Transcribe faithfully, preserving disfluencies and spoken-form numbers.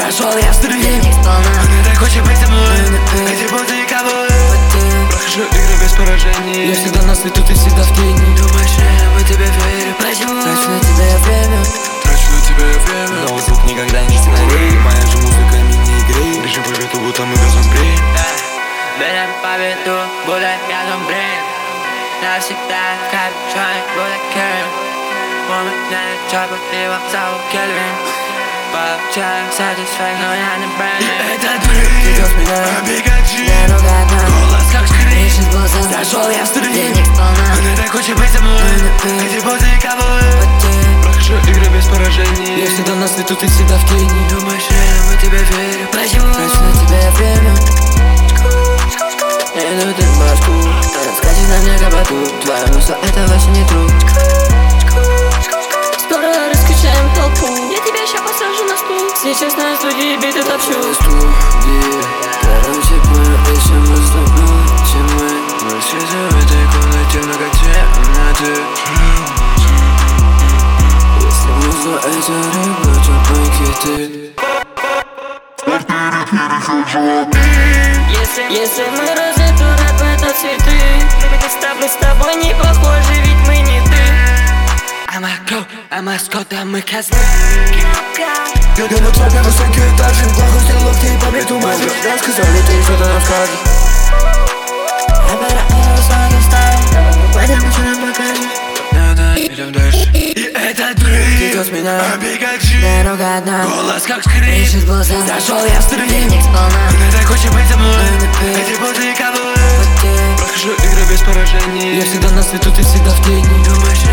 Зашел я в студию, она так хочет быть со мной. Эти боты и ковбой, прохожу игры без поражений. Я всегда на свету, ты всегда в тени. Думаешь, я в тебя верю, почему? Трачу на тебя я время, Трачу на тебя я время. но звук никогда не сценарий. Моя же музыка мини-игры. Бежим по ветру, будто мы в зомби. Бежим по ветру, будто я зомби. Навсегда в капюшоне, будто Кельвин. У меня чопа и вокзал Кельвин. Получаю satisfaction, я не брэнди. Этот брейк, Идёт меня, Пикачу, я ругана. голос как скрип. Ищет глаза, Зашел я в студию, денег сполна. она так хочет быть со мной. Эти боты и ковбой, прохожу игры без поражений. Я всегда на свету, ты всегда в тени. Думаешь, я в тебя верю, почему? Трачу на тебя я время, я иду ты в башку. Раскатись на мне кабаку. Твоя мусор, это вообще не true. Скоро раскачаем толпу. Я тебя ща посажу на стул. Сейчас на студии биты топчу. Студия, короче, мы ищем музло, чем мы. Мы все в этой комнате много темноты. Если музло это рыба, то пакеты. Если, если мы розы, то рэп это цветы. Мы с тобой, с тобой не похожи, ведь мы не ты. I'm a crow, I'm a Scott, а мы козлы. Я на тропе высокие этажи. Плохо сделал локти по биту мазер. Я сказали, ты что-то нам скажешь. Пойдем, что нам покажешь. Надо, идем дальше. И этот брейк, Идёт с меня, Пикачу, я ругана. голос как скрип. Ищет глаза, Зашел я в студию, денег сполна. она так хочет быть со мной. Эти боты и ковбой, прохожу игры без поражений. Я всегда на свету, ты всегда в тени. Думаешь,